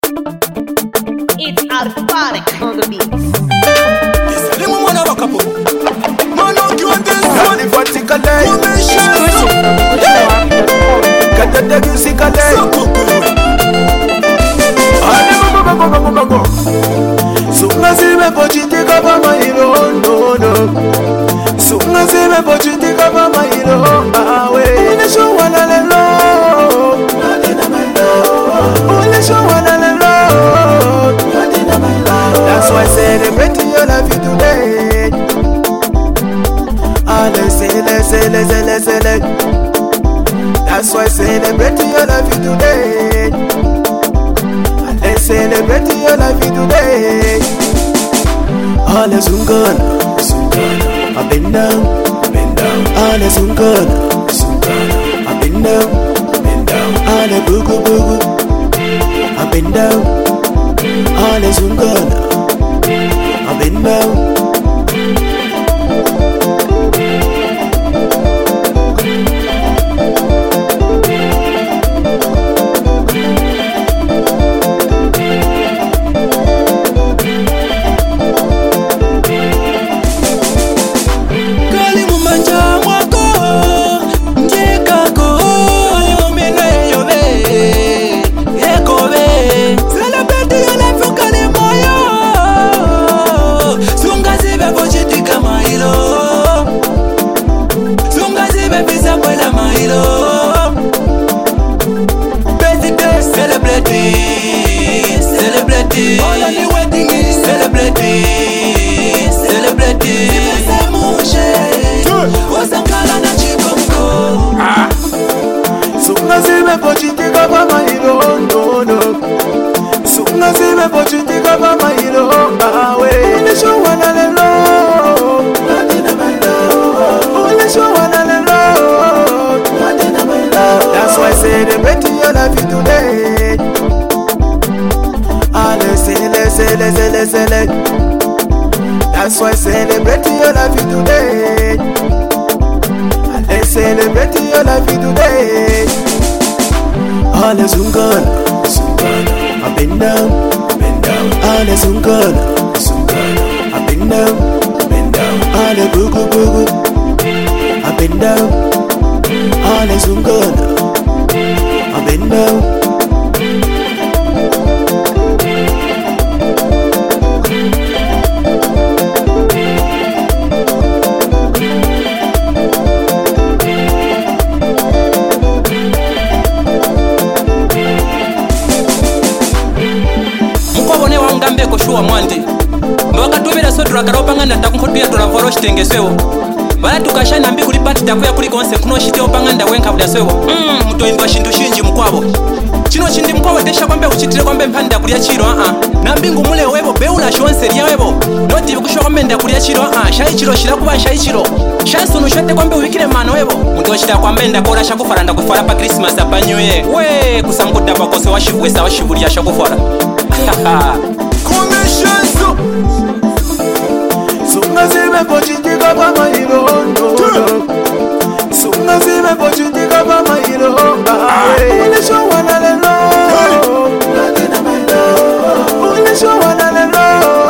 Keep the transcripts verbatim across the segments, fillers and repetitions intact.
It's Alphonic on the beats. Salimu mwana wakapo Mwana ukiwande Sali vatika day Katata musika day Ale mama mama mama mama Sunga zime pochitika mama ilo no no Sunga zime pochitika mama ilo awe Ule show wana lelo Ule show wana lelo That's why I celebrate your life today. Ah, let's say, let's say, let's say, let's say. That's why I celebrate your life today. Ah, let's celebrate your life today. Ah, let's ungun, up and down, up and down. Ah, let's ungun, up and down, up and down. Ah, let's boogie boogie, up and down. Ah, let's ungun. I've been down. Kali mumanja mwako njekako umene yobe ekobe celebrate your life kali moyo sungazibe pochitika mailo sungazibe visa kwela mailo birthday celebrate celebrate all of the wedding is celebrate celebrate semushe wasankala na chikongo sungazibe pochitika mailo no no sungazibe pochitika mailo awe Ule show wana lelo Ule show wana lelo That's why I celebrate your life today. Ah, let's say, let's say, let's say, let's say. That's why I celebrate your life today. Ah, let's celebrate your life today. Ah, let's ungun, up and down, up and down. Ah, let's ungun, up and down, up and down. Ah, let's boogie boogie, up and down. Ah, let's ungun, up and down. Mukobone wangambe ko shuwa mwandi Mwakatubira sodra karopanga natakunkotuya tulavoro shitengeswewo Bala tukashana mbi kuli pati takuya kuli konse kuno shite opanga nda wenka budaswewo Mm, mutoimba shindu shinji mkwabo Chino chindi mkwabo tesha kwambe kuchitire kwambe mpanda kulia chiro ah Na mbingu mule webo beula shonse liya webo Noti vikusho kwambe nda kulia chiro ah Shai chiro shirakuba shai chiro Shai sunu shote kwambe uwikile mano webo Muto shita kwambe nda kora shakufara nda kufara pa Christmas apa New Year We kusamkuda pa kose washivuwesa washivulia shakufara Hahaha Komeshenzo Sungazibe pochitika mailo no Sungazibe pochitika mailo Ule show wana lelo Ule show wana lelo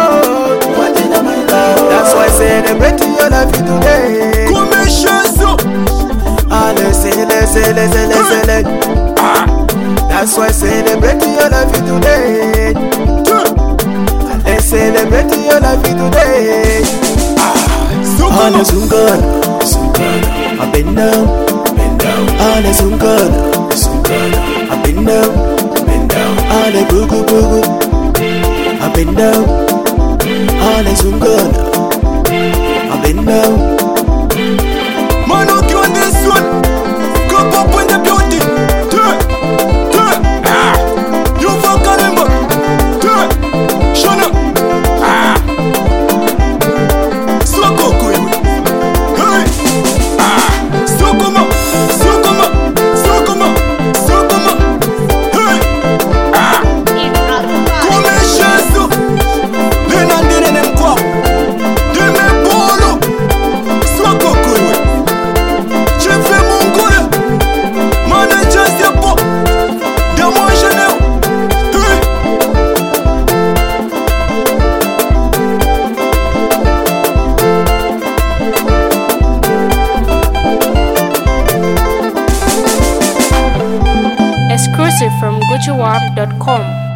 That's why I celebrate your life today. Komeshenzo Ah, let's say, let's say, let's say, let's say That's why I celebrate your life today. Let's celebrate your life today. Ah, let's ungun, up and down, ah, let's ungun, up and down, ah, let's boogie boogie, up and down, ah, let's ungun, up and down. Man, okay on this one, go pop in the beauty. You fuck a number. Shut up. Soko kwenu. Hey. Soko ma. Soko ma. Soko ma. Soko ma. Hey. Komeshenzo. Nena ndene nemkwao. Deme bolo. Soko kwenu. niger wap dot com.